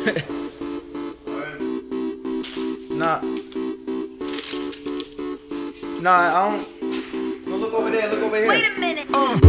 Nah. Nah, I don't. No, look over there, look over here. Wait a minute.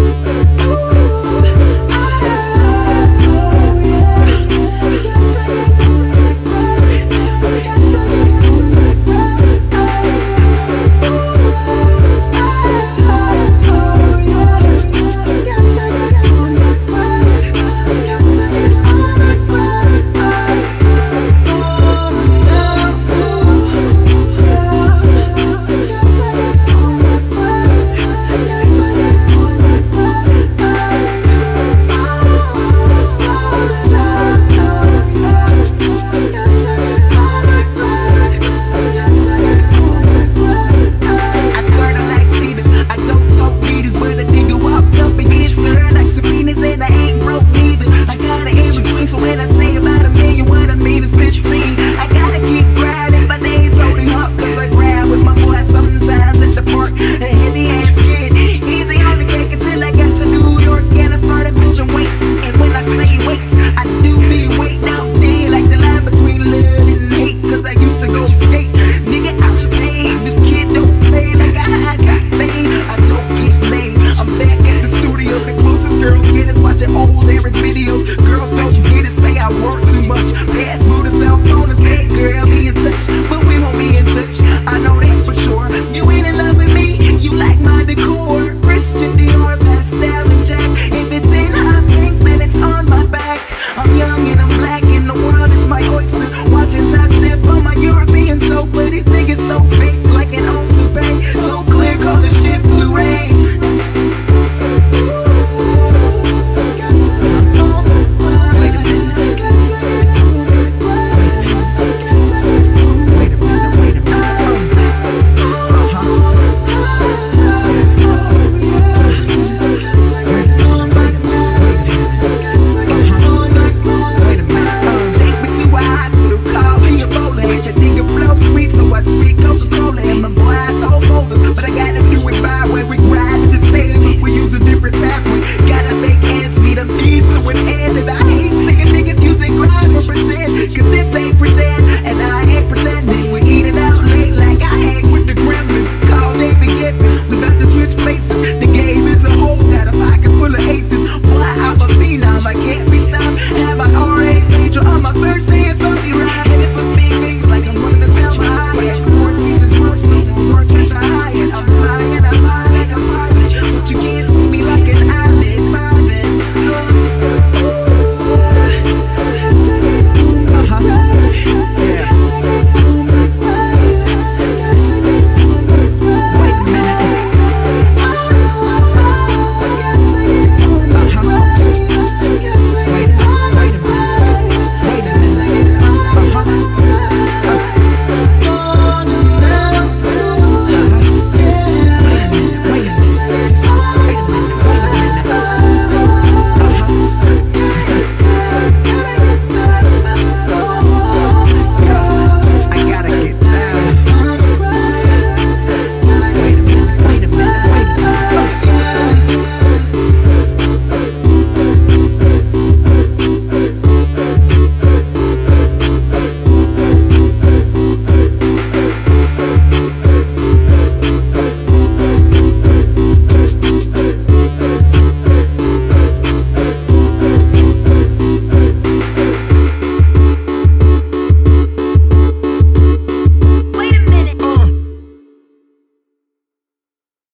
So when I say about a million, what I mean is bitch free. I gotta keep grinding, my name's only up, cause I grind with my boy sometimes at the park. A heavy ass kid, easy on the cake until I got to New York and I started moving weights. And when I say weights, I do mean weight out there, like the line between love and hate. Cause I used to go skate, nigga out your pain. This kid don't play like I got fame. I don't get laid, I'm back at the studio. The closest girls get is watching old Eric videos. Girls don't get it, say I work too much. Pass me the cell phone and say, girl, be in touch. But we won't be in touch, I know that for sure. You ain't in love with me, you like my decor. Christian Dior, Pastel and Jack. If it's in hot pink, then it's on my back. I'm young and I'm black.